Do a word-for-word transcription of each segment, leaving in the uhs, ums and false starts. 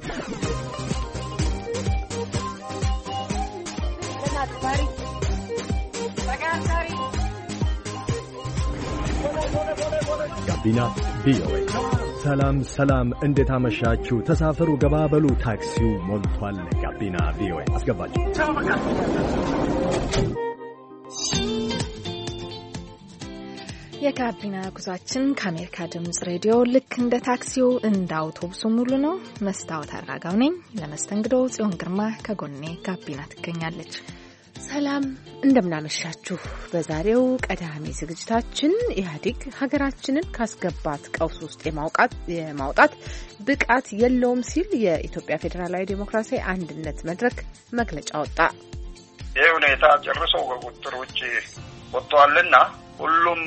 ጋቢና ቪኦኤ። ሰላም ሰላም፣ እንዴት አመሻችሁ? ተሳፈሩ፣ ገባበሉ፣ ታክሲው ሞልቷል። ጋቢና ቪኦኤ አስገባችሁ። የጋቢና ጉዟችን ከአሜሪካ ድምጽ ሬዲዮ ልክ እንደ ታክሲው እንደ አውቶቡሱ ሙሉ ነው። መስታወት አራጋው ነኝ። ለመስተንግዶ ጽዮን ግርማ ከጎኔ ጋቢና ትገኛለች። ሰላም እንደምናመሻችሁ። በዛሬው ቀዳሚ ዝግጅታችን ኢህአዴግ ሀገራችንን ካስገባት ቀውስ ውስጥ የማውጣት የማውጣት ብቃት የለውም ሲል የኢትዮጵያ ፌዴራላዊ ዴሞክራሲያዊ አንድነት መድረክ መግለጫ ወጣ። ይህ ሁኔታ ጨርሶ ከቁጥጥር ውጭ ወጥቷልና ሁሉም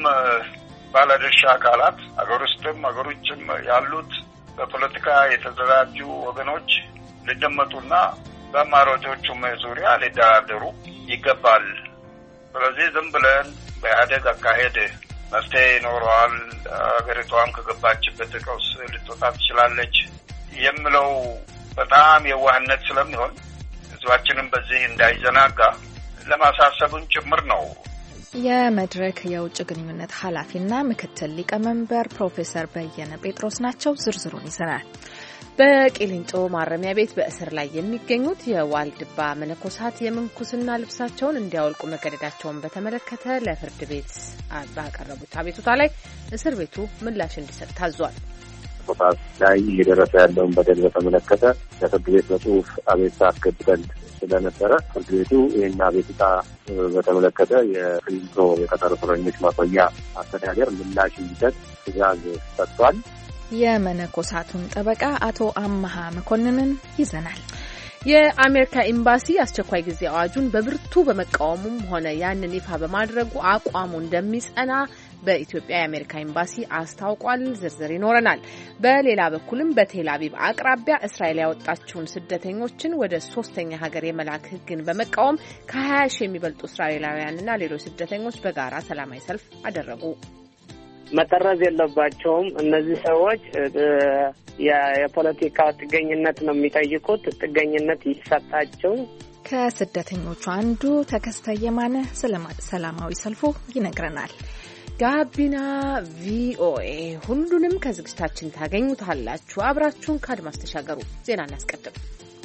ባለድርሻ አካላት አገር ውስጥም አገር ውጭም ያሉት በፖለቲካ የተደራጁ ወገኖች ሊደመጡና በአማራጮቹም ዙሪያ ሊደራደሩ ይገባል። ስለዚህ ዝም ብለን በኢህአዴግ አካሄድ መፍትሄ ይኖረዋል፣ ሀገሪቷም ከገባችበት ቀውስ ልትወጣ ትችላለች የሚለው በጣም የዋህነት ስለሚሆን ህዝባችንም በዚህ እንዳይዘናጋ ለማሳሰቡን ጭምር ነው። የመድረክ የውጭ ግንኙነት ኃላፊና ምክትል ሊቀመንበር ፕሮፌሰር በየነ ጴጥሮስ ናቸው። ዝርዝሩን ይዘናል። በቂሊንጦ ማረሚያ ቤት በእስር ላይ የሚገኙት የዋልድባ መነኮሳት የምንኩስና ልብሳቸውን እንዲያወልቁ መገደዳቸውን በተመለከተ ለፍርድ ቤት ባቀረቡት አቤቱታ ላይ እስር ቤቱ ምላሽ እንዲሰጥ ታዟል። መነኮሳት ላይ እየደረሰ ያለውን በደል በተመለከተ ለፍርድ ቤት በጽሁፍ አቤቱታ አስገብተን ስለነበረ ፍርድ ቤቱ ይህን አቤቱታ በተመለከተ የቂሊንጦ የቀጠሮ እስረኞች ማቆያ አስተዳደር ምላሽ እንዲሰጥ ትዕዛዝ ሰጥቷል። የመነኮሳቱን ጠበቃ አቶ አመሃ መኮንንን ይዘናል። የአሜሪካ ኤምባሲ አስቸኳይ ጊዜ አዋጁን በብርቱ በመቃወሙም ሆነ ያንን ይፋ በማድረጉ አቋሙ እንደሚጸና በኢትዮጵያ የአሜሪካ ኤምባሲ አስታውቋል። ዝርዝር ይኖረናል። በሌላ በኩልም በቴል አቪቭ አቅራቢያ እስራኤል ያወጣችውን ስደተኞችን ወደ ሶስተኛ ሀገር የመላክ ሕግን በመቃወም ከሀያ ሺህ የሚበልጡ እስራኤላውያንና ሌሎች ስደተኞች በጋራ ሰላማዊ ሰልፍ አደረጉ። መጠረዝ የለባቸውም። እነዚህ ሰዎች የፖለቲካ ጥገኝነት ነው የሚጠይቁት። ጥገኝነት ይሰጣቸው። ከስደተኞቹ አንዱ ተከስተ የማነ ሰላማዊ ሰልፉ ይነግረናል። ጋቢና ቪኦኤ ሁሉንም ከዝግጅታችን ታገኙታላችሁ። አብራችሁን ከአድማስ ተሻገሩ። ዜና እናስቀድም።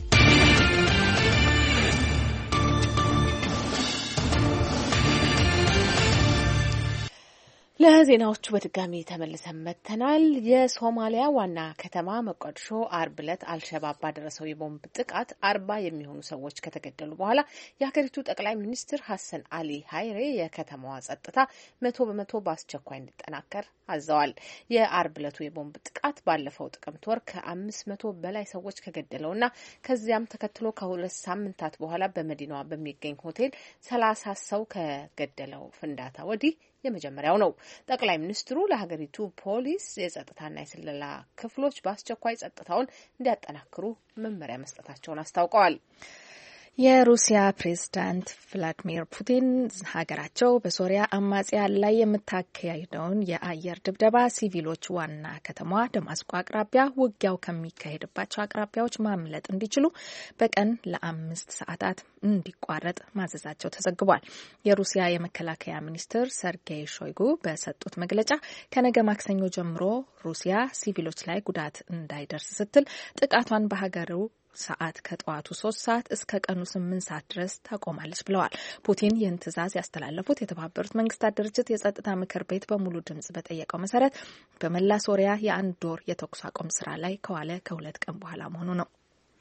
ለዜናዎቹ በድጋሚ ተመልሰን መጥተናል። የሶማሊያ ዋና ከተማ ሞቃዲሾ አርብ ዕለት አልሸባብ ባደረሰው የቦምብ ጥቃት አርባ የሚሆኑ ሰዎች ከተገደሉ በኋላ የሀገሪቱ ጠቅላይ ሚኒስትር ሀሰን አሊ ሀይሬ የከተማዋ ጸጥታ መቶ በመቶ በአስቸኳይ እንዲጠናከር አዘዋል። የአርብ ዕለቱ የቦምብ ጥቃት ባለፈው ጥቅምት ወር ከአምስት መቶ በላይ ሰዎች ከገደለውና ከዚያም ተከትሎ ከሁለት ሳምንታት በኋላ በመዲናዋ በሚገኝ ሆቴል ሰላሳ ሰው ከገደለው ፍንዳታ ወዲህ የመጀመሪያው ነው። ጠቅላይ ሚኒስትሩ ለሀገሪቱ ፖሊስ የጸጥታና የስለላ ክፍሎች በአስቸኳይ ጸጥታውን እንዲያጠናክሩ መመሪያ መስጠታቸውን አስታውቀዋል። የሩሲያ ፕሬዝዳንት ቭላዲሚር ፑቲን ሀገራቸው በሶሪያ አማጽያን ላይ የምታካሄደውን የአየር ድብደባ ሲቪሎች ዋና ከተማዋ ደማስቆ አቅራቢያ ውጊያው ከሚካሄድባቸው አቅራቢያዎች ማምለጥ እንዲችሉ በቀን ለአምስት ሰዓታት እንዲቋረጥ ማዘዛቸው ተዘግቧል። የሩሲያ የመከላከያ ሚኒስትር ሰርጌይ ሾይጉ በሰጡት መግለጫ ከነገ ማክሰኞ ጀምሮ ሩሲያ ሲቪሎች ላይ ጉዳት እንዳይደርስ ስትል ጥቃቷን በሀገሩ ሰዓት ከጠዋቱ ሶስት ሰዓት እስከ ቀኑ ስምንት ሰዓት ድረስ ታቆማለች ብለዋል። ፑቲን ይህን ትዕዛዝ ያስተላለፉት የተባበሩት መንግስታት ድርጅት የጸጥታ ምክር ቤት በሙሉ ድምጽ በጠየቀው መሰረት በመላ ሶሪያ የአንድ ወር የተኩስ አቁም ስራ ላይ ከዋለ ከሁለት ቀን በኋላ መሆኑ ነው።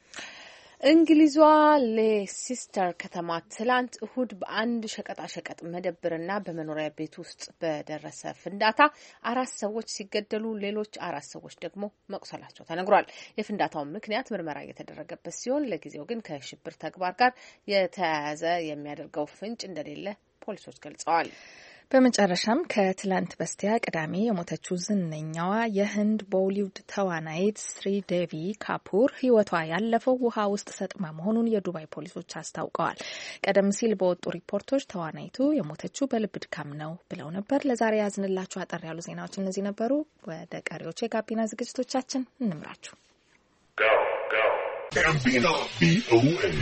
እንግሊዟ ሌሲስተር ከተማ ትላንት እሁድ በአንድ ሸቀጣሸቀጥ መደብርና በመኖሪያ ቤት ውስጥ በደረሰ ፍንዳታ አራት ሰዎች ሲገደሉ ሌሎች አራት ሰዎች ደግሞ መቁሰላቸው ተነግሯል። የፍንዳታውን ምክንያት ምርመራ እየተደረገበት ሲሆን ለጊዜው ግን ከሽብር ተግባር ጋር የተያያዘ የሚያደርገው ፍንጭ እንደሌለ ፖሊሶች ገልጸዋል። በመጨረሻም ከትላንት በስቲያ ቅዳሜ የሞተችው ዝነኛዋ የህንድ ቦሊውድ ተዋናይት ስሪዴቪ ካፑር ሕይወቷ ያለፈው ውሃ ውስጥ ሰጥማ መሆኑን የዱባይ ፖሊሶች አስታውቀዋል። ቀደም ሲል በወጡ ሪፖርቶች ተዋናይቱ የሞተችው በልብ ድካም ነው ብለው ነበር። ለዛሬ ያዝንላችሁ አጠር ያሉ ዜናዎች እነዚህ ነበሩ። ወደ ቀሪዎቹ የጋቢና ዝግጅቶቻችን እንምራችሁ። Gabina V O A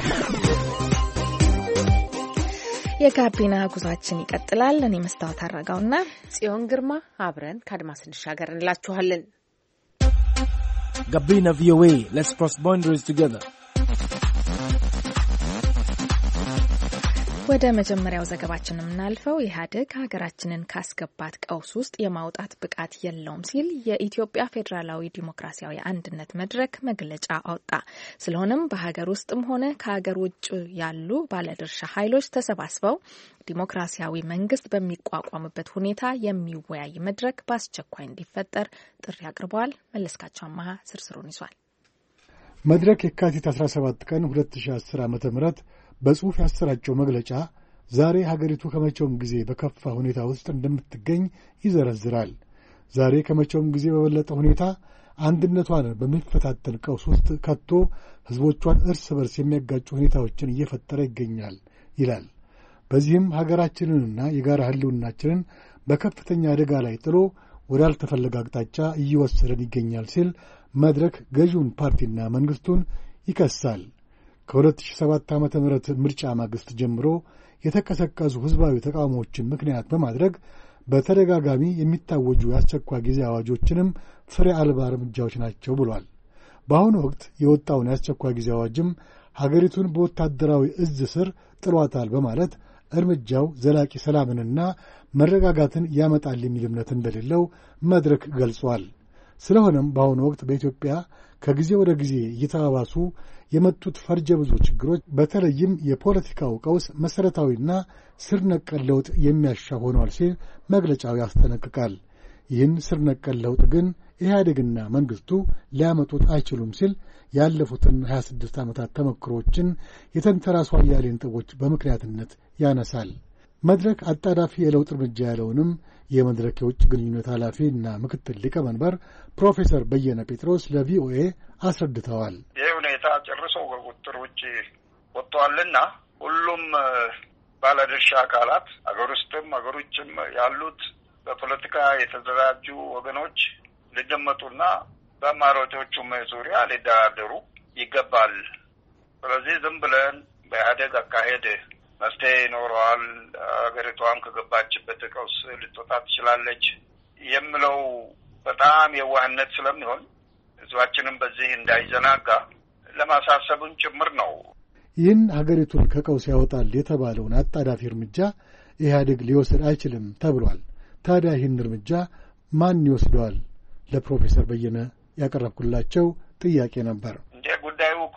የጋቢና ጉዟችን ይቀጥላል። እኔ መስታወት አራጋውና ጽዮን ግርማ አብረን ከአድማስ እንሻገር እንላችኋለን። Gabina V O A, let's cross boundaries together. ወደ መጀመሪያው ዘገባችን የምናልፈው ኢህአዴግ ሀገራችንን ካስገባት ቀውስ ውስጥ የማውጣት ብቃት የለውም ሲል የኢትዮጵያ ፌዴራላዊ ዲሞክራሲያዊ አንድነት መድረክ መግለጫ አወጣ። ስለሆነም በሀገር ውስጥም ሆነ ከሀገር ውጭ ያሉ ባለድርሻ ኃይሎች ተሰባስበው ዲሞክራሲያዊ መንግስት በሚቋቋምበት ሁኔታ የሚወያይ መድረክ በአስቸኳይ እንዲፈጠር ጥሪ አቅርበዋል። መለስካቸው አማሃ ዝርዝሩን ይዟል። መድረክ የካቲት አስራ ሰባት ቀን ሁለት ሺህ አስር ዓመተ ምህረት በጽሑፍ ያሰራጨው መግለጫ ዛሬ ሀገሪቱ ከመቼውም ጊዜ በከፋ ሁኔታ ውስጥ እንደምትገኝ ይዘረዝራል። ዛሬ ከመቼውም ጊዜ በበለጠ ሁኔታ አንድነቷን በሚፈታተን ቀውስ ውስጥ ከቶ ሕዝቦቿን እርስ በርስ የሚያጋጩ ሁኔታዎችን እየፈጠረ ይገኛል ይላል። በዚህም ሀገራችንንና የጋራ ሕልውናችንን በከፍተኛ አደጋ ላይ ጥሎ ወዳልተፈለገ አቅጣጫ እየወሰደን ይገኛል ሲል መድረክ ገዢውን ፓርቲና መንግሥቱን ይከሳል። ከሁለት ሺህ ሰባት ዓመተ ምህረት ምርጫ ማግስት ጀምሮ የተቀሰቀሱ ሕዝባዊ ተቃውሞዎችን ምክንያት በማድረግ በተደጋጋሚ የሚታወጁ የአስቸኳይ ጊዜ አዋጆችንም ፍሬ አልባ እርምጃዎች ናቸው ብሏል። በአሁኑ ወቅት የወጣውን የአስቸኳይ ጊዜ አዋጅም ሀገሪቱን በወታደራዊ እዝ ስር ጥሏታል በማለት እርምጃው ዘላቂ ሰላምንና መረጋጋትን ያመጣል የሚል እምነት እንደሌለው መድረክ ገልጿል። ስለሆነም በአሁኑ ወቅት በኢትዮጵያ ከጊዜ ወደ ጊዜ እየተባባሱ የመጡት ፈርጀ ብዙ ችግሮች በተለይም የፖለቲካው ቀውስ መሠረታዊና ስር ነቀል ለውጥ የሚያሻ ሆኗል ሲል መግለጫው ያስጠነቅቃል። ይህን ስር ነቀል ለውጥ ግን ኢህአዴግና መንግሥቱ ሊያመጡት አይችሉም ሲል ያለፉትን ሀያ ስድስት ዓመታት ተሞክሮዎችን የተንተራሱ አያሌ ነጥቦች በምክንያትነት ያነሳል። መድረክ አጣዳፊ የለውጥ እርምጃ ያለውንም የመድረክ የውጭ ግንኙነት ኃላፊና ምክትል ሊቀመንበር ፕሮፌሰር በየነ ጴጥሮስ ለቪኦኤ አስረድተዋል። ይህ ሁኔታ ጨርሶ ከቁጥጥር ውጭ ወጥቷልና ሁሉም ባለድርሻ አካላት አገር ውስጥም አገር ውጭም ያሉት በፖለቲካ የተደራጁ ወገኖች ሊደመጡና በአማራጮቹም ዙሪያ ሊደራደሩ ይገባል። ስለዚህ ዝም ብለን በኢህአዴግ አካሄድ መፍትሄ ይኖረዋል፣ ሀገሪቷም ከገባችበት ቀውስ ልትወጣ ትችላለች የሚለው በጣም የዋህነት ስለሚሆን ህዝባችንም በዚህ እንዳይዘናጋ ለማሳሰቡን ጭምር ነው። ይህን ሀገሪቱን ከቀውስ ያወጣል የተባለውን አጣዳፊ እርምጃ ኢህአዴግ ሊወስድ አይችልም ተብሏል። ታዲያ ይህን እርምጃ ማን ይወስደዋል? ለፕሮፌሰር በየነ ያቀረብኩላቸው ጥያቄ ነበር። እንደ ጉዳዩ እኮ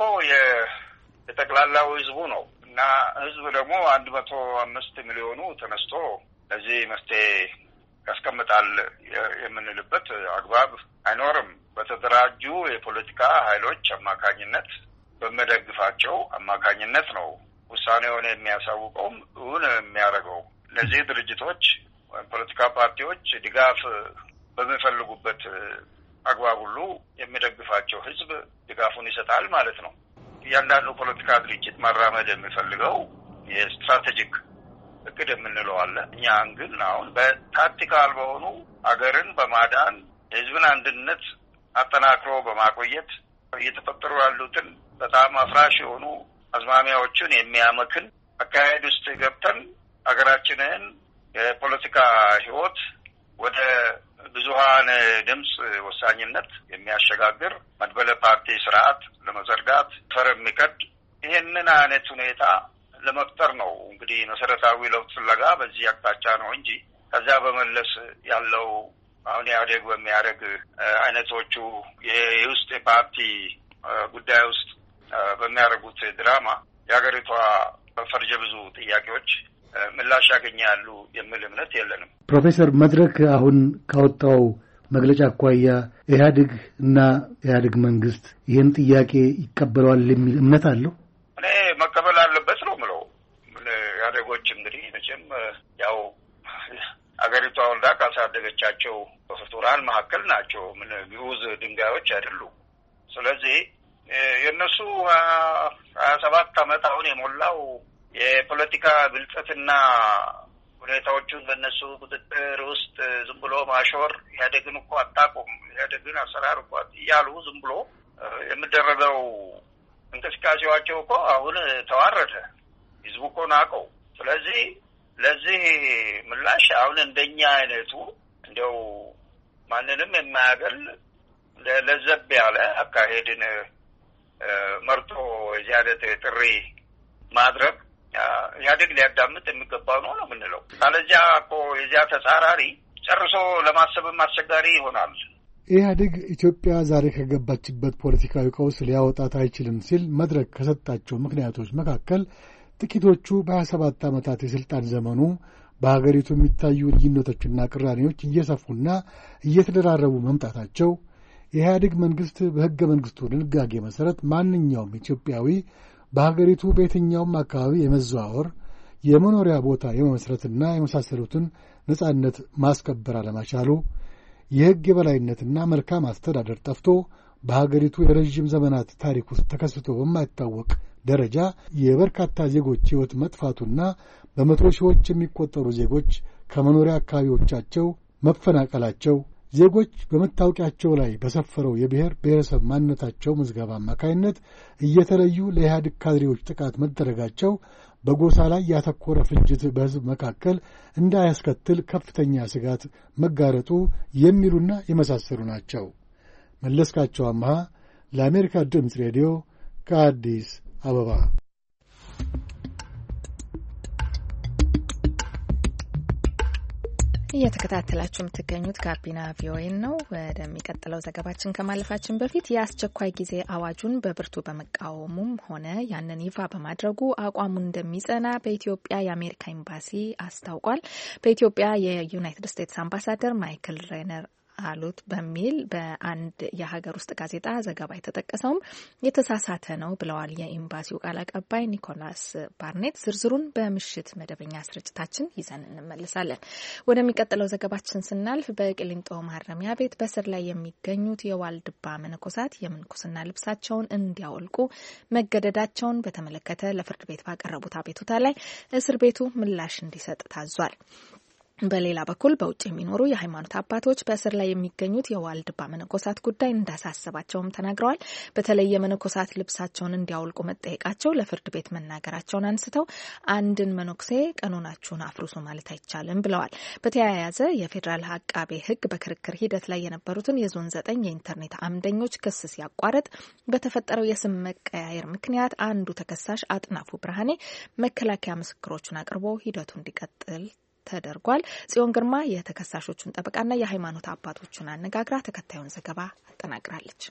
የጠቅላላው ህዝቡ ነው እና ህዝብ ደግሞ አንድ መቶ አምስት ሚሊዮኑ ተነስቶ ለዚህ መፍትሄ ያስቀምጣል የምንልበት አግባብ አይኖርም። በተደራጁ የፖለቲካ ኃይሎች አማካኝነት በመደግፋቸው አማካኝነት ነው ውሳኔውን የሚያሳውቀውም እውን የሚያደርገው። እነዚህ ድርጅቶች ወይም ፖለቲካ ፓርቲዎች ድጋፍ በሚፈልጉበት አግባብ ሁሉ የሚደግፋቸው ህዝብ ድጋፉን ይሰጣል ማለት ነው። እያንዳንዱ ፖለቲካ ድርጅት ማራመድ የሚፈልገው የስትራቴጂክ እቅድ የምንለው አለ። እኛ ግን አሁን በታክቲካል በሆኑ አገርን በማዳን የህዝብን አንድነት አጠናክሮ በማቆየት እየተፈጠሩ ያሉትን በጣም አፍራሽ የሆኑ አዝማሚያዎችን የሚያመክን አካሄድ ውስጥ ገብተን አገራችንን የፖለቲካ ህይወት ወደ ብዙሃን ድምፅ ወሳኝነት የሚያሸጋግር መድበለ ፓርቲ ስርዓት ለመዘርጋት ፈር የሚቀድ ይህንን አይነት ሁኔታ ለመፍጠር ነው እንግዲህ መሰረታዊ ለውጥ ፍለጋ በዚህ አቅጣጫ ነው እንጂ ከዛ በመለስ ያለው አሁን ኢህአዴግ በሚያደርግ አይነቶቹ የውስጥ የፓርቲ ጉዳይ ውስጥ በሚያደርጉት ድራማ የሀገሪቷ ፈርጀ ብዙ ጥያቄዎች ምላሽ ያገኛሉ የሚል እምነት የለንም። ፕሮፌሰር መድረክ አሁን ካወጣው መግለጫ አኳያ ኢህአዴግ እና ኢህአዴግ መንግስት ይህን ጥያቄ ይቀበለዋል የሚል እምነት አለው? እኔ መቀበል አለበት ነው የምለው። ኢህአዴጎች እንግዲህ መቼም ያው አገሪቷ ወልዳ ካሳደገቻቸው ፍጡራን መካከል ናቸው። ምን ግዑዝ ድንጋዮች አይደሉም። ስለዚህ የእነሱ ሀያ ሰባት ዓመት አሁን የሞላው የፖለቲካ ብልጽትና ሁኔታዎቹን በእነሱ ቁጥጥር ውስጥ ዝም ብሎ ማሾር ኢህአዴግን እኮ አታውቁም፣ ኢህአዴግን አሰራር እኮ እያሉ ዝም ብሎ የሚደረገው እንቅስቃሴዋቸው እኮ አሁን ተዋረደ። ህዝቡ እኮ ናቀው። ስለዚህ ለዚህ ምላሽ አሁን እንደኛ አይነቱ እንደው ማንንም የማያገል ለዘብ ያለ አካሄድን መርጦ የዚህ አይነት ጥሪ ማድረግ ኢህአዴግ ሊያዳምጥ የሚገባው ነው ነው የምንለው። ካለዚያ እኮ የዚያ ተጻራሪ ጨርሶ ለማሰብም አስቸጋሪ ይሆናል። ኢህአዴግ ኢትዮጵያ ዛሬ ከገባችበት ፖለቲካዊ ቀውስ ሊያወጣት አይችልም ሲል መድረክ ከሰጣቸው ምክንያቶች መካከል ጥቂቶቹ በሀያ ሰባት ዓመታት የሥልጣን ዘመኑ በሀገሪቱ የሚታዩ ልዩነቶችና ቅራኔዎች እየሰፉና እየተደራረቡ መምጣታቸው፣ የኢህአዴግ መንግሥት በሕገ መንግሥቱ ድንጋጌ መሠረት ማንኛውም ኢትዮጵያዊ በሀገሪቱ በየትኛውም አካባቢ የመዘዋወር የመኖሪያ ቦታ የመመስረትና የመሳሰሉትን ነጻነት ማስከበር አለመቻሉ፣ የሕግ የበላይነትና መልካም አስተዳደር ጠፍቶ በሀገሪቱ የረዥም ዘመናት ታሪክ ውስጥ ተከስቶ በማይታወቅ ደረጃ የበርካታ ዜጎች ሕይወት መጥፋቱና በመቶ ሺዎች የሚቆጠሩ ዜጎች ከመኖሪያ አካባቢዎቻቸው መፈናቀላቸው፣ ዜጎች በመታወቂያቸው ላይ በሰፈረው የብሔር ብሔረሰብ ማንነታቸው ምዝገባ አማካይነት እየተለዩ ለኢህአዴግ ካድሬዎች ጥቃት መደረጋቸው በጎሳ ላይ ያተኮረ ፍጅት በሕዝብ መካከል እንዳያስከትል ከፍተኛ ስጋት መጋረጡ የሚሉና የመሳሰሉ ናቸው። መለስካቸው አምሃ ለአሜሪካ ድምፅ ሬዲዮ ከአዲስ አበባ። እየተከታተላችሁ የምትገኙት ጋቢና ቪኦኤ ነው። ወደሚቀጥለው ዘገባችን ከማለፋችን በፊት የአስቸኳይ ጊዜ አዋጁን በብርቱ በመቃወሙም ሆነ ያንን ይፋ በማድረጉ አቋሙን እንደሚጸና በኢትዮጵያ የአሜሪካ ኤምባሲ አስታውቋል። በኢትዮጵያ የዩናይትድ ስቴትስ አምባሳደር ማይክል ሬነር አሉት በሚል በአንድ የሀገር ውስጥ ጋዜጣ ዘገባ የተጠቀሰውም የተሳሳተ ነው ብለዋል የኤምባሲው ቃል አቀባይ ኒኮላስ ባርኔት። ዝርዝሩን በምሽት መደበኛ ስርጭታችን ይዘን እንመለሳለን። ወደሚቀጥለው ዘገባችን ስናልፍ በቅሊንጦ ማረሚያ ቤት በስር ላይ የሚገኙት የዋልድባ መነኮሳት የምንኩስና ልብሳቸውን እንዲያወልቁ መገደዳቸውን በተመለከተ ለፍርድ ቤት ባቀረቡት አቤቱታ ላይ እስር ቤቱ ምላሽ እንዲሰጥ ታዟል። በሌላ በኩል በውጭ የሚኖሩ የሃይማኖት አባቶች በእስር ላይ የሚገኙት የዋልድባ መነኮሳት ጉዳይ እንዳሳሰባቸውም ተናግረዋል። በተለይ የመነኮሳት ልብሳቸውን እንዲያወልቁ መጠየቃቸው ለፍርድ ቤት መናገራቸውን አንስተው አንድን መነኩሴ ቀኖናችሁን አፍርሱ ማለት አይቻልም ብለዋል። በተያያዘ የፌዴራል አቃቤ ሕግ በክርክር ሂደት ላይ የነበሩትን የዞን ዘጠኝ የኢንተርኔት አምደኞች ክስ ሲያቋርጥ በተፈጠረው የስም መቀያየር ምክንያት አንዱ ተከሳሽ አጥናፉ ብርሃኔ መከላከያ ምስክሮቹን አቅርቦ ሂደቱ እንዲቀጥል ተደርጓል። ጽዮን ግርማ የተከሳሾቹን ጠበቃና የሃይማኖት አባቶቹን አነጋግራ ተከታዩን ዘገባ አጠናቅራለች።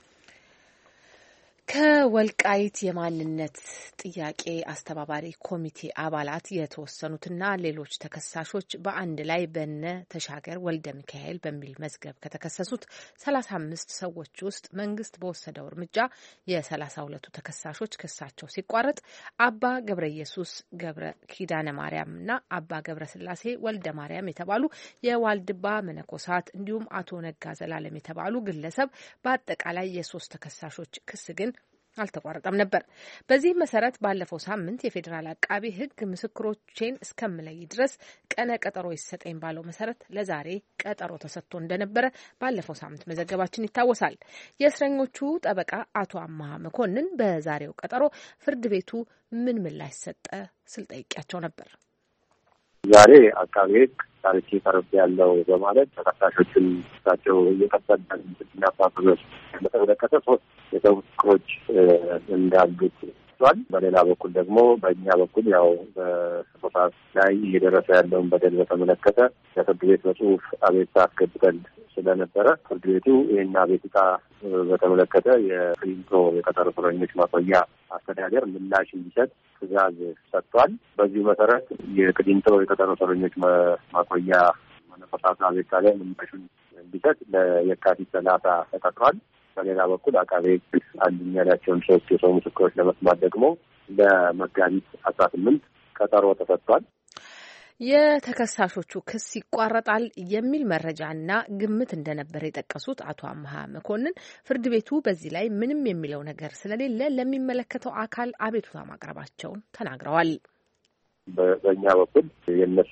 ከወልቃይት የማንነት ጥያቄ አስተባባሪ ኮሚቴ አባላት የተወሰኑትና ሌሎች ተከሳሾች በአንድ ላይ በነ ተሻገር ወልደ ሚካኤል በሚል መዝገብ ከተከሰሱት ሰላሳ አምስት ሰዎች ውስጥ መንግስት በወሰደው እርምጃ የሰላሳ ሁለቱ ተከሳሾች ክሳቸው ሲቋረጥ አባ ገብረ ኢየሱስ ገብረ ኪዳነ ማርያምና አባ ገብረ ስላሴ ወልደ ማርያም የተባሉ የዋልድባ መነኮሳት እንዲሁም አቶ ነጋ ዘላለም የተባሉ ግለሰብ በአጠቃላይ የሶስት ተከሳሾች ክስ ግን አልተቋረጠም ነበር። በዚህ መሰረት ባለፈው ሳምንት የፌዴራል አቃቢ ሕግ ምስክሮቼን እስከምለይ ድረስ ቀነ ቀጠሮ ይሰጠኝ ባለው መሰረት ለዛሬ ቀጠሮ ተሰጥቶ እንደነበረ ባለፈው ሳምንት መዘገባችን ይታወሳል። የእስረኞቹ ጠበቃ አቶ አማሃ መኮንን በዛሬው ቀጠሮ ፍርድ ቤቱ ምን ምላሽ ሰጠ ስል ጠይቄያቸው ነበር። ዛሬ አቃቢ ሕግ ታሪክ ቀርብ ያለው በማለት ተከሳሾችን እሳቸው እየቀጠሉ እንድናፋፍሎች በተመለከተ ሶስት የሰው ምስክሮች እንዳሉት ቷል። በሌላ በኩል ደግሞ በእኛ በኩል ያው በሶፋት ላይ እየደረሰ ያለውን በደል በተመለከተ ለፍርድ ቤት በጽሁፍ አቤቱታ አስገብተን ስለነበረ ፍርድ ቤቱ ይህን አቤቱታ በተመለከተ የቅሊንጦ የቀጠሮ እስረኞች ማቆያ አስተዳደር ምላሽ እንዲሰጥ ትዕዛዝ ሰጥቷል። በዚሁ መሰረት የቅሊንጦ የቀጠሮ እስረኞች ማቆያ መነኮሳት አቤቱታ ላይ ምላሹን እንዲሰጥ ለየካቲት ሰላሳ ተቀጥሯል። በሌላ በኩል አቃቤ ሕግ አሉኝ ያላቸውን ሶስት የሰው ምስክሮች ለመስማት ደግሞ ለመጋቢት አስራ ስምንት ቀጠሮ ተሰጥቷል። የተከሳሾቹ ክስ ይቋረጣል የሚል መረጃና ግምት እንደነበረ የጠቀሱት አቶ አምሃ መኮንን ፍርድ ቤቱ በዚህ ላይ ምንም የሚለው ነገር ስለሌለ ለሚመለከተው አካል አቤቱታ ማቅረባቸውን ተናግረዋል። በእኛ በኩል የእነሱ ክስ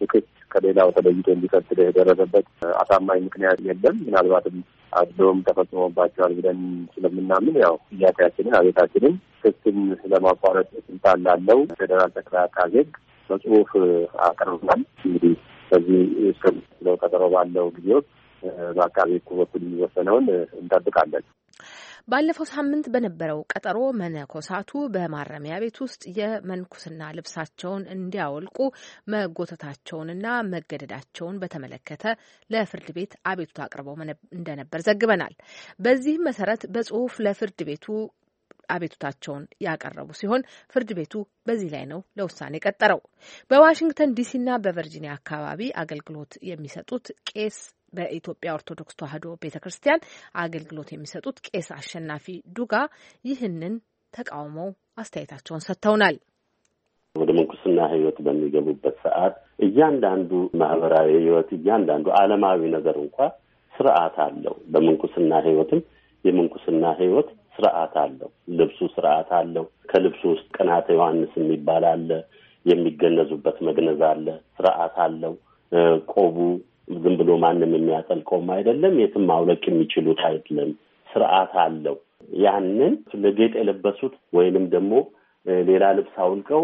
ከሌላው ተለይቶ እንዲቀጥል የደረሰበት አሳማኝ ምክንያት የለም። ምናልባትም አድሎም ተፈጽሞባቸዋል ብለን ስለምናምን ያው ጥያቄያችንን አቤታችንን ክስን ለማቋረጥ ስልጣን ላለው ፌዴራል ጠቅላይ አቃቤ ሕግ በጽሁፍ አቅርበናል። እንግዲህ በዚህ እስከሚለው ቀጠሮ ባለው ጊዜ ውስጥ በአቃቤ ሕግ በኩል የሚወሰነውን እንጠብቃለን። ባለፈው ሳምንት በነበረው ቀጠሮ መነኮሳቱ በማረሚያ ቤት ውስጥ የመንኩስና ልብሳቸውን እንዲያወልቁ መጎተታቸውንና መገደዳቸውን በተመለከተ ለፍርድ ቤት አቤቱታ አቅርበው እንደነበር ዘግበናል። በዚህም መሰረት በጽሁፍ ለፍርድ ቤቱ አቤቱታቸውን ያቀረቡ ሲሆን ፍርድ ቤቱ በዚህ ላይ ነው ለውሳኔ ቀጠረው። በዋሽንግተን ዲሲና በቨርጂኒያ አካባቢ አገልግሎት የሚሰጡት ቄስ በኢትዮጵያ ኦርቶዶክስ ተዋሕዶ ቤተክርስቲያን አገልግሎት የሚሰጡት ቄስ አሸናፊ ዱጋ ይህንን ተቃውመው አስተያየታቸውን ሰጥተውናል። ወደ መንኩስና ህይወት በሚገቡበት ሰዓት እያንዳንዱ ማህበራዊ ህይወት እያንዳንዱ ዓለማዊ ነገር እንኳን ስርዓት አለው። በመንኩስና ህይወትም የመንኩስና ህይወት ስርዓት አለው። ልብሱ ስርዓት አለው። ከልብሱ ውስጥ ቅናተ ዮሐንስ የሚባል አለ። የሚገነዙበት መግነዝ አለ። ስርዓት አለው። ቆቡ ዝም ብሎ ማንም የሚያጠልቀውም አይደለም። የትም ማውለቅ የሚችሉት አይደለም። ስርዓት አለው። ያንን ለጌጥ የለበሱት ወይንም ደግሞ ሌላ ልብስ አውልቀው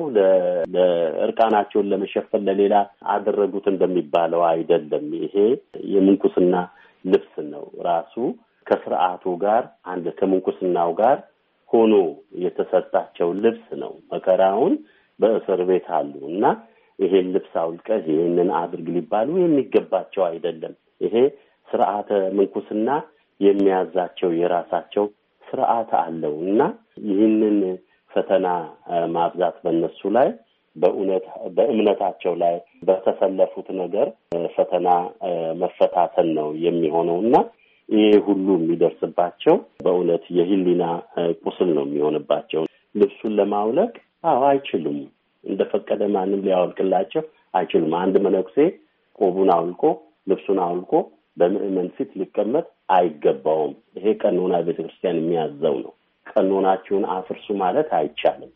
ለእርቃናቸውን ለመሸፈን ለሌላ አደረጉት እንደሚባለው አይደለም። ይሄ የምንኩስና ልብስ ነው። ራሱ ከስርዓቱ ጋር አንድ ከምንኩስናው ጋር ሆኖ የተሰጣቸው ልብስ ነው። መከራውን በእስር ቤት አሉ እና ይሄን ልብስ አውልቀህ ይሄንን አድርግ ሊባሉ የሚገባቸው አይደለም። ይሄ ስርዓተ ምንኩስና የሚያዛቸው የራሳቸው ስርዓት አለው እና ይህንን ፈተና ማብዛት በእነሱ ላይ በእውነት በእምነታቸው ላይ በተሰለፉት ነገር ፈተና መፈታተን ነው የሚሆነውና ይሄ ሁሉ የሚደርስባቸው በእውነት የህሊና ቁስል ነው የሚሆንባቸው። ልብሱን ለማውለቅ አዎ አይችሉም። እንደፈቀደ ማንም ሊያወልቅላቸው አይችሉም። አንድ መነኩሴ ቆቡን አውልቆ ልብሱን አውልቆ በምእመን ፊት ሊቀመጥ አይገባውም። ይሄ ቀኖና ቤተክርስቲያን የሚያዘው ነው። ቀኖናችሁን አፍርሱ ማለት አይቻልም።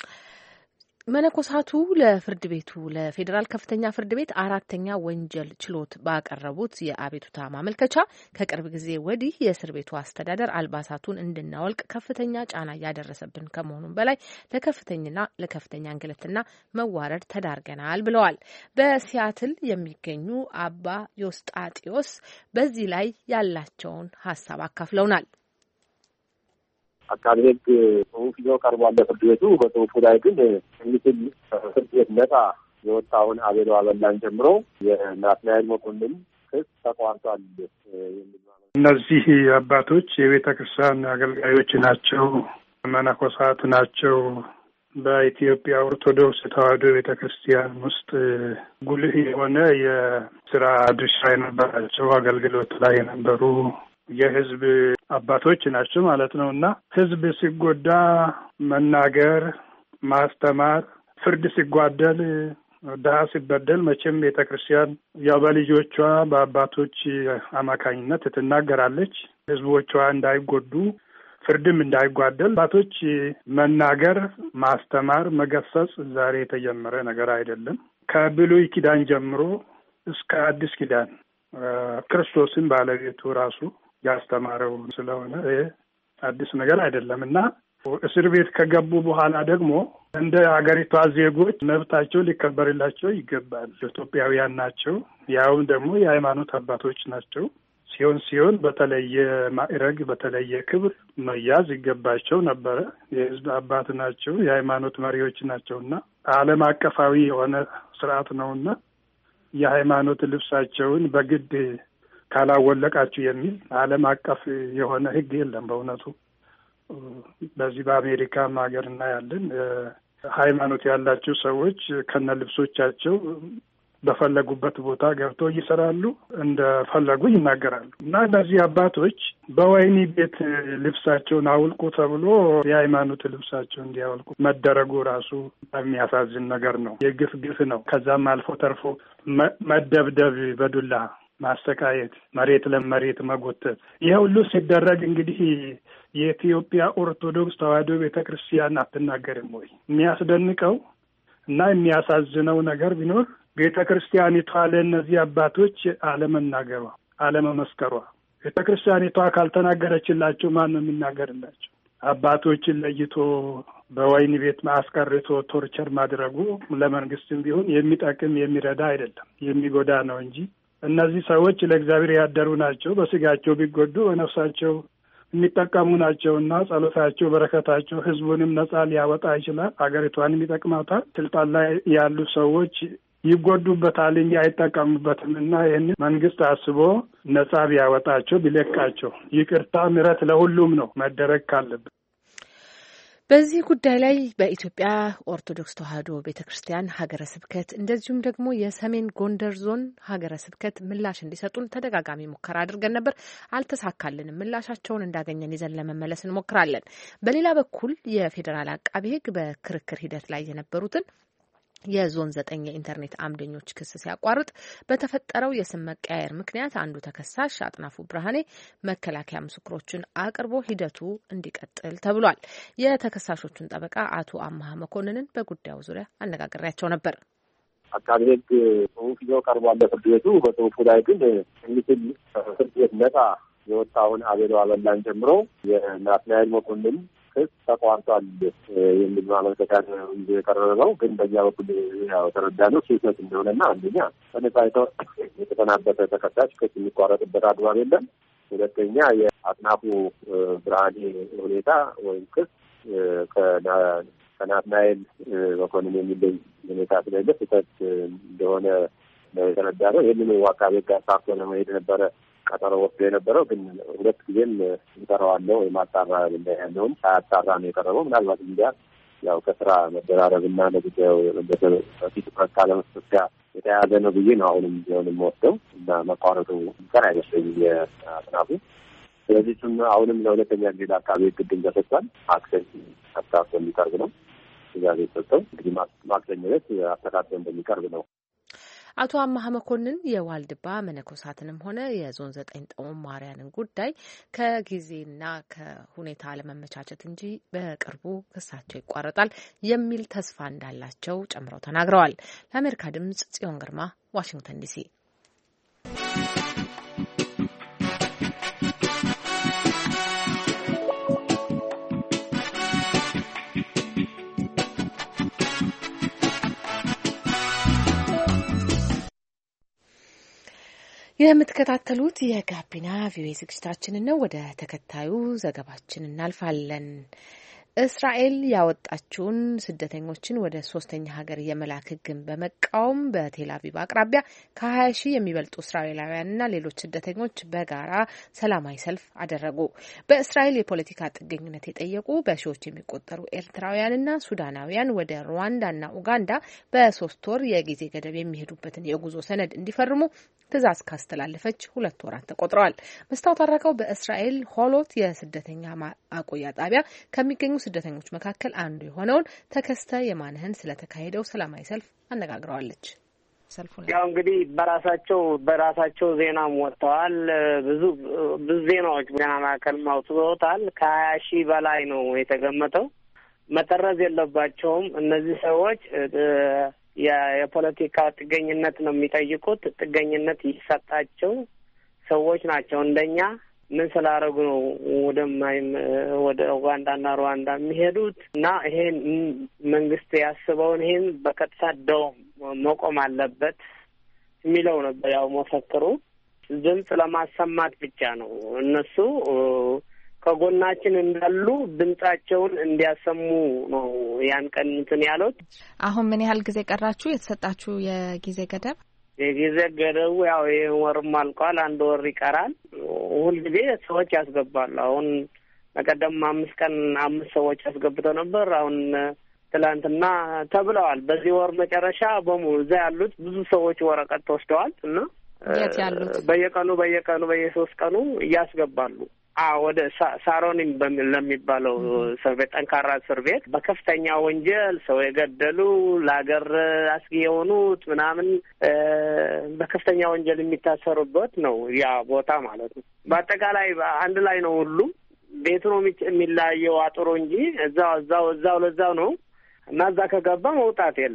መነኮሳቱ ለፍርድ ቤቱ ለፌዴራል ከፍተኛ ፍርድ ቤት አራተኛ ወንጀል ችሎት ባቀረቡት የአቤቱታ ማመልከቻ ከቅርብ ጊዜ ወዲህ የእስር ቤቱ አስተዳደር አልባሳቱን እንድናወልቅ ከፍተኛ ጫና እያደረሰብን ከመሆኑም በላይ ለከፍተኛና ለከፍተኛ እንግልትና መዋረድ ተዳርገናል ብለዋል። በሲያትል የሚገኙ አባ ዮስጣጢዮስ በዚህ ላይ ያላቸውን ሀሳብ አካፍለውናል። አቃቤ ሕግ ጽሁፍ ይዞ ቀርቧል ለፍርድ ቤቱ። በጽሁፉ ላይ ግን የሚስል ፍርድ ቤት ነጻ የወጣውን አቤሎ አበላን ጀምሮ የናትናኤል መኮንን ክስ ተቋርጧል የሚል ማለት። እነዚህ አባቶች የቤተ ክርስቲያን አገልጋዮች ናቸው፣ መነኮሳት ናቸው። በኢትዮጵያ ኦርቶዶክስ ተዋሕዶ ቤተ ክርስቲያን ውስጥ ጉልህ የሆነ የስራ ድርሻ የነበራቸው አገልግሎት ላይ የነበሩ የህዝብ አባቶች ናቸው ማለት ነው እና ህዝብ ሲጎዳ መናገር፣ ማስተማር፣ ፍርድ ሲጓደል፣ ድሀ ሲበደል መቼም ቤተክርስቲያን ያው በልጆቿ በአባቶች አማካኝነት ትናገራለች። ህዝቦቿ እንዳይጎዱ ፍርድም እንዳይጓደል አባቶች መናገር፣ ማስተማር፣ መገሰጽ ዛሬ የተጀመረ ነገር አይደለም። ከብሉይ ኪዳን ጀምሮ እስከ አዲስ ኪዳን ክርስቶስን ባለቤቱ ራሱ ያስተማረው ስለሆነ አዲስ ነገር አይደለም እና እስር ቤት ከገቡ በኋላ ደግሞ እንደ ሀገሪቷ ዜጎች መብታቸው ሊከበርላቸው ይገባል። ኢትዮጵያውያን ናቸው። ያውም ደግሞ የሃይማኖት አባቶች ናቸው። ሲሆን ሲሆን በተለየ ማዕረግ በተለየ ክብር መያዝ ይገባቸው ነበረ። የህዝብ አባት ናቸው። የሃይማኖት መሪዎች ናቸውና ዓለም አቀፋዊ የሆነ ስርዓት ነውና የሃይማኖት ልብሳቸውን በግድ ካላወለቃችሁ የሚል ዓለም አቀፍ የሆነ ህግ የለም። በእውነቱ በዚህ በአሜሪካም ሀገር እናያለን። ሃይማኖት ያላቸው ሰዎች ከነ ልብሶቻቸው በፈለጉበት ቦታ ገብተው ይሰራሉ፣ እንደፈለጉ ይናገራሉ እና እነዚህ አባቶች በወህኒ ቤት ልብሳቸውን አውልቁ ተብሎ የሃይማኖት ልብሳቸውን እንዲያወልቁ መደረጉ ራሱ የሚያሳዝን ነገር ነው። የግፍ ግፍ ነው። ከዛም አልፎ ተርፎ መደብደብ፣ በዱላ ማሰቃየት፣ መሬት ለመሬት መጎተት፣ ይሄ ሁሉ ሲደረግ እንግዲህ የኢትዮጵያ ኦርቶዶክስ ተዋሕዶ ቤተክርስቲያን አትናገርም ወይ? የሚያስደንቀው እና የሚያሳዝነው ነገር ቢኖር ቤተክርስቲያኒቷ ለእነዚህ አባቶች አለመናገሯ፣ አለመመስከሯ። ቤተክርስቲያኒቷ ካልተናገረችላቸው ማን ነው የሚናገርላቸው? አባቶችን ለይቶ በወይን ቤት ማስቀርቶ ቶርቸር ማድረጉ ለመንግስትም ቢሆን የሚጠቅም የሚረዳ አይደለም፣ የሚጎዳ ነው እንጂ እነዚህ ሰዎች ለእግዚአብሔር ያደሩ ናቸው። በስጋቸው ቢጎዱ በነፍሳቸው የሚጠቀሙ ናቸውና ጸሎታቸው፣ በረከታቸው ህዝቡንም ነጻ ሊያወጣ ይችላል፣ አገሪቷንም ይጠቅማታል። ስልጣን ላይ ያሉ ሰዎች ይጎዱበታል እንጂ አይጠቀሙበትም እና ይህን መንግስት አስቦ ነጻ ቢያወጣቸው ቢለቃቸው፣ ይቅርታ ምሕረት ለሁሉም ነው መደረግ ካለበት። በዚህ ጉዳይ ላይ በኢትዮጵያ ኦርቶዶክስ ተዋሕዶ ቤተክርስቲያን ሀገረ ስብከት እንደዚሁም ደግሞ የሰሜን ጎንደር ዞን ሀገረ ስብከት ምላሽ እንዲሰጡን ተደጋጋሚ ሙከራ አድርገን ነበር፣ አልተሳካልንም። ምላሻቸውን እንዳገኘን ይዘን ለመመለስ እንሞክራለን። በሌላ በኩል የፌዴራል አቃቤ ሕግ በክርክር ሂደት ላይ የነበሩትን የዞን ዘጠኝ የኢንተርኔት አምደኞች ክስ ሲያቋርጥ በተፈጠረው የስም መቀያየር ምክንያት አንዱ ተከሳሽ አጥናፉ ብርሃኔ መከላከያ ምስክሮችን አቅርቦ ሂደቱ እንዲቀጥል ተብሏል። የተከሳሾቹን ጠበቃ አቶ አማሀ መኮንንን በጉዳዩ ዙሪያ አነጋግሬያቸው ነበር። አቃቤ ሕግ ጽሁፍ ይዞ ቀርቧል ለፍርድ ቤቱ። በጽሁፉ ላይ ግን የሚችል ፍርድ ቤት ነጻ የወጣውን አቤሎ አበላን ጨምሮ የናትናኤል መኮንን ክስ ተቋርጧል የሚል ማመልከቻ ይዞ የቀረበው። ግን በእኛ በኩል ያው ተረዳነው ስህተት እንደሆነና አንደኛ በነጻ የተሰናበተ ተከሳሽ ክስ የሚቋረጥበት አግባብ የለም። ሁለተኛ የአጥናፉ ብርሃኔ ሁኔታ ወይም ክስ ከናትናኤል መኮንን የሚለይ ሁኔታ ስለሌለ ስህተት እንደሆነ ነው የተረዳነው። ይህንን አቃቤ ሕግ አሳክቶ ለመሄድ ነበረ ቀጠሮ ወስዶ የነበረው። ግን ሁለት ጊዜም ይጠራዋለሁ የማጣራ ያለውን ሳያጣራ ነው የቀረበው። ምናልባት እንዲያ ያው ከስራ መደራረብና ለጉዳዩ በፊት ትኩረት ካለመስጠት ጋር የተያያዘ ነው ብዬ ነው አሁንም ቢሆንም ወስደው እና መቋረጡ ቀር አይመስለኝም የአጥናፉ። ስለዚህ እሱን አሁንም ለሁለተኛ ጊዜ አካባቢ ግድም ተሰጥቷል። ማክሰኞ አስታክቶ የሚቀርብ ነው ትዕዛዝ የተሰጠው። እንግዲህ ማክሰኞ ዕለት አስተካክሎ እንደሚቀርብ ነው። አቶ አማሀ መኮንን የዋልድባ መነኮሳትንም ሆነ የዞን ዘጠኝ ጦማሪያንን ጉዳይ ከጊዜና ከሁኔታ አለመመቻቸት እንጂ በቅርቡ ክሳቸው ይቋረጣል የሚል ተስፋ እንዳላቸው ጨምረው ተናግረዋል። ለአሜሪካ ድምጽ ጽዮን ግርማ ዋሽንግተን ዲሲ። የምትከታተሉት የጋቢና ቪኦኤ ዝግጅታችንን ነው። ወደ ተከታዩ ዘገባችን እናልፋለን። እስራኤል ያወጣችውን ስደተኞችን ወደ ሶስተኛ ሀገር የመላክ ሕግን በመቃወም በቴል አቪቭ አቅራቢያ ከሀያ ሺህ የሚበልጡ እስራኤላውያንና ሌሎች ስደተኞች በጋራ ሰላማዊ ሰልፍ አደረጉ። በእስራኤል የፖለቲካ ጥገኝነት የጠየቁ በሺዎች የሚቆጠሩ ኤርትራውያንና ሱዳናውያን ወደ ሩዋንዳና ኡጋንዳ በሶስት ወር የጊዜ ገደብ የሚሄዱበትን የጉዞ ሰነድ እንዲፈርሙ ትዕዛዝ ካስተላለፈች ሁለት ወራት ተቆጥረዋል። መስታወት አድረገው በእስራኤል ሆሎት የስደተኛ ማቆያ ጣቢያ ከሚገኙ ስደተኞች መካከል አንዱ የሆነውን ተከስተ የማንህን ስለተካሄደው ሰላማዊ ሰልፍ አነጋግረዋለች። ሰልፉን ያው እንግዲህ በራሳቸው በራሳቸው ዜናም ወጥተዋል። ብዙ ብዙ ዜናዎች ዜና ማዕከል አውጥተውታል። ከሀያ ሺህ በላይ ነው የተገመተው። መጠረዝ የለባቸውም እነዚህ ሰዎች የፖለቲካ ጥገኝነት ነው የሚጠይቁት። ጥገኝነት ይሰጣቸው ሰዎች ናቸው። እንደኛ ምን ስላደረጉ ነው ወደ ማይም ወደ ኡጋንዳና ሩዋንዳ የሚሄዱት? እና ይሄን መንግስት ያስበውን ይሄን በቀጥታ ደው መቆም አለበት የሚለው ነበር። ያው መፈክሩ ድምፅ ለማሰማት ብቻ ነው። እነሱ ከጎናችን እንዳሉ ድምጻቸውን እንዲያሰሙ ነው ያን ቀን እንትን ያሉት። አሁን ምን ያህል ጊዜ ቀራችሁ? የተሰጣችሁ የጊዜ ገደብ? የጊዜ ገደቡ ያው ወርም አልቋል። አንድ ወር ይቀራል። ሁል ጊዜ ሰዎች ያስገባሉ። አሁን በቀደም አምስት ቀን አምስት ሰዎች ያስገብተው ነበር። አሁን ትላንትና ተብለዋል። በዚህ ወር መጨረሻ በሙሉ እዛ ያሉት ብዙ ሰዎች ወረቀት ተወስደዋል እና የት ያሉት በየቀኑ በየቀኑ በየሶስት ቀኑ እያስገባሉ። አዎ ወደ ሳሮኒም በሚል ለሚባለው እስር ቤት፣ ጠንካራ እስር ቤት በከፍተኛ ወንጀል ሰው የገደሉ ለሀገር አስጊ የሆኑት ምናምን በከፍተኛ ወንጀል የሚታሰሩበት ነው ያ ቦታ ማለት ነው። በአጠቃላይ አንድ ላይ ነው ሁሉ ቤቱ ነው የሚለያየው አጥሩ እንጂ እዛው እዛው እዛው ለዛው ነው እና እዛ ከገባ መውጣት የለም።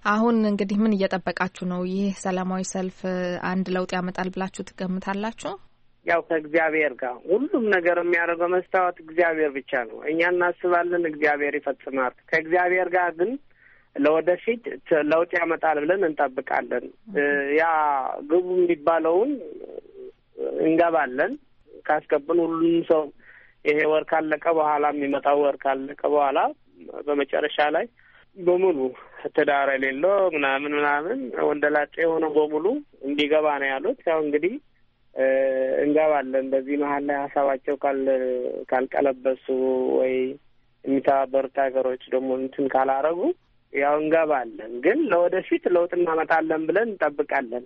አሁን እንግዲህ ምን እየጠበቃችሁ ነው? ይህ ሰላማዊ ሰልፍ አንድ ለውጥ ያመጣል ብላችሁ ትገምታላችሁ? ያው ከእግዚአብሔር ጋር ሁሉም ነገር የሚያደርገው መስታወት እግዚአብሔር ብቻ ነው። እኛ እናስባለን፣ እግዚአብሔር ይፈጽማል። ከእግዚአብሔር ጋር ግን ለወደፊት ለውጥ ያመጣል ብለን እንጠብቃለን። ያ ግቡ የሚባለውን እንገባለን። ካስገብን ሁሉም ሰው ይሄ ወር ካለቀ በኋላ የሚመጣው ወር ካለቀ በኋላ በመጨረሻ ላይ በሙሉ ትዳር የሌለው ምናምን ምናምን ወንደላጤ የሆነ በሙሉ እንዲገባ ነው ያሉት። ያው እንግዲህ እንገባለን። በዚህ መሀል ላይ ሀሳባቸው ካል ካልቀለበሱ ወይ የሚተባበሩት ሀገሮች ደግሞ እንትን ካላረጉ ያው እንገባለን። ግን ለወደፊት ለውጥ እናመጣለን ብለን እንጠብቃለን።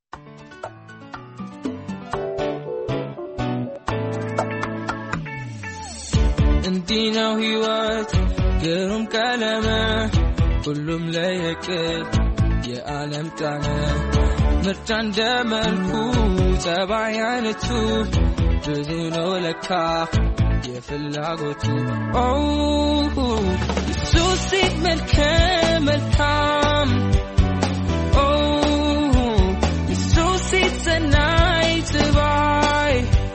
እንዲህ ነው ህይወት ግሩም ቀለመ ሁሉም ለየቅል የዓለም ጣነ ምርጫ እንደመልኩ ጸባይ አይነቱ ብዙ ነው ለካ የፍላጎቱ ኢየሱስ ሲት መልከ መልካም ኢየሱስ ሲት ሰናይ ጸባይ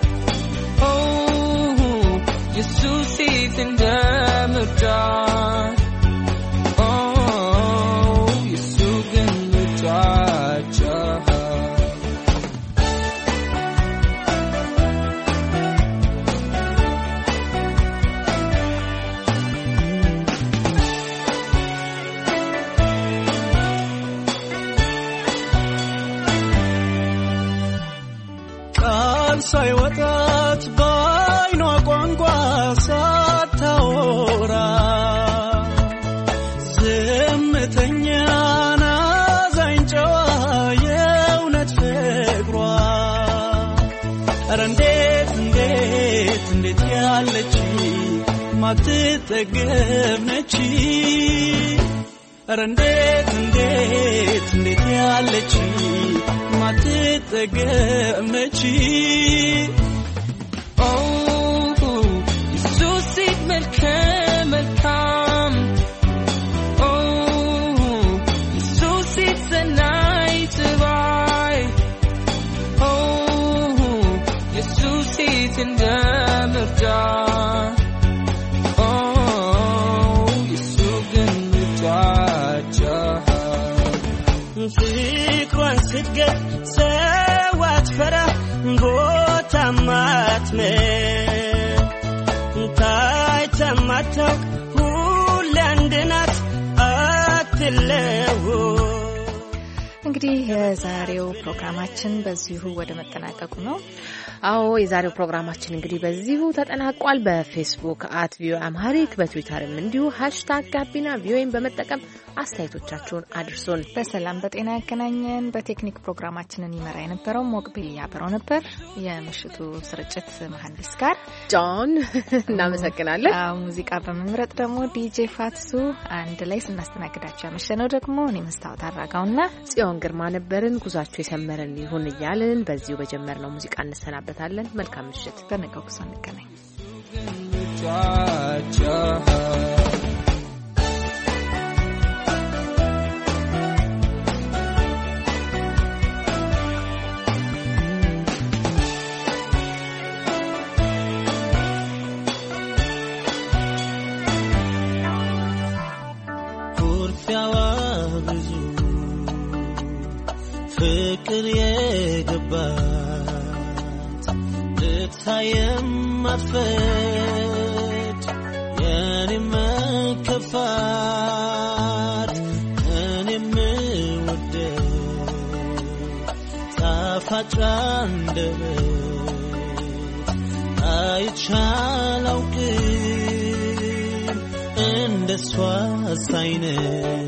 ኢየሱስ ሲት እንደ ምርጫ ኢየሱስ ግን ምርጫቸው ሳይወጣት ባይኗ ቋንቋ ሳታወራ ዝምተኛ ናዛኝ ጨዋ የእውነት ፍቅሯ ኧረ እንዴት እንዴት እንዴት ያለች ማትጠገብ ነች ኧረ እንዴት እንዴት እንዴት ያለች ማትጠገብ ነች ኢየሱስ ሲት መልከ መልካም ኢየሱስ ሲት ሰናይ ጸባይ ኢየሱስ ሲት እንደ ምርጫ ኢየሱስ ግን ምርጫቸው ፍቅሯን ስትገድ ሰው አትፈራ ቦታ ማትመር ታይተማታውቅ ሁሌ አንድ ናት አትለወጥ። እንግዲህ የዛሬው ፕሮግራማችን በዚሁ ወደ መጠናቀቁ ነው። አዎ የዛሬው ፕሮግራማችን እንግዲህ በዚሁ ተጠናቋል። በፌስቡክ አት ቪኦኤ አምሃሪክ በትዊተርም እንዲሁ ሃሽታግ ጋቢና ቪኦኤን በመጠቀም አስተያየቶቻችሁን አድርሱን። በሰላም በጤና ያገናኘን። በቴክኒክ ፕሮግራማችንን ይመራ የነበረው ሞቅቢል ያበረው ነበር። የምሽቱ ስርጭት መሐንዲስ ጋር ጆን እናመሰግናለን። ሙዚቃ በመምረጥ ደግሞ ዲጄ ፋትሱ፣ አንድ ላይ ስናስተናግዳችሁ ያመሸነው ደግሞ እኔ መስታወት አራጋውና ጽዮን ግርማ ነበርን። ጉዟችሁ የሰመረን ይሁን እያልን በዚሁ በጀመርነው ሙዚቃ እንሰናበታለን። መልካም ምሽት። በነገው ጉዞ እንገናኝ። ፍቅር የገባት ልታየም አትፈት የኔም መከፋት እኔም ወደት ጣፋጭ አንደበት አይቻላውቅም እንደሷ አይነት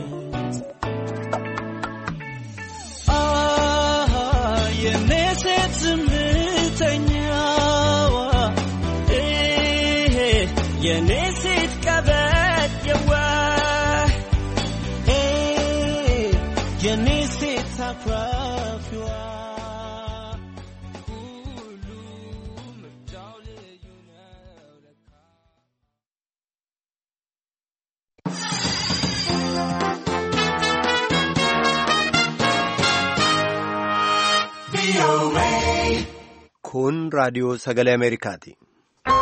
የኔሴት ቀበት የዋ የኔሴት አኩራፊዋ Kun raadiyoo sagalee Ameerikaati.